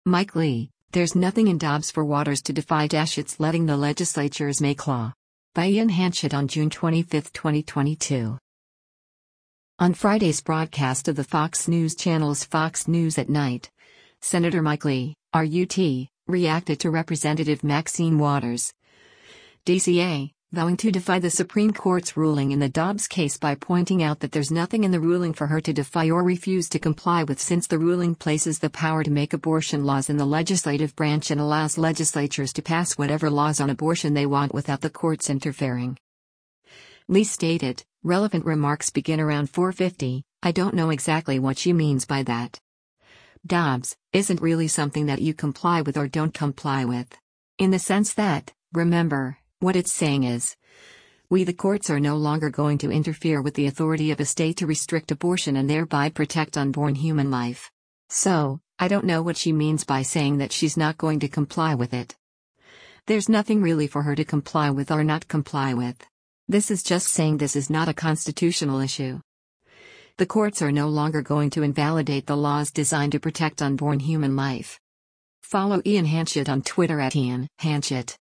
Mike Lee, there's nothing in Dobbs for Waters to defy. It's letting the legislatures make law. By Ian Hanchett on June 25, 2022. On Friday's broadcast of the Fox News channel's Fox News at Night, Senator Mike Lee, RUT, reacted to Representative Maxine Waters, DCA, vowing to defy the Supreme Court's ruling in the Dobbs case by pointing out that there's nothing in the ruling for her to defy or refuse to comply with, since the ruling places the power to make abortion laws in the legislative branch and allows legislatures to pass whatever laws on abortion they want without the courts interfering. Lee stated, "Relevant remarks begin around 4:50, I don't know exactly what she means by that. Dobbs isn't really something that you comply with or don't comply with. In the sense that, remember, what it's saying is, we the courts are no longer going to interfere with the authority of a state to restrict abortion and thereby protect unborn human life. So, I don't know what she means by saying that she's not going to comply with it. There's nothing really for her to comply with or not comply with. This is just saying this is not a constitutional issue. The courts are no longer going to invalidate the laws designed to protect unborn human life." Follow Ian Hanchett on Twitter @IanHanchett.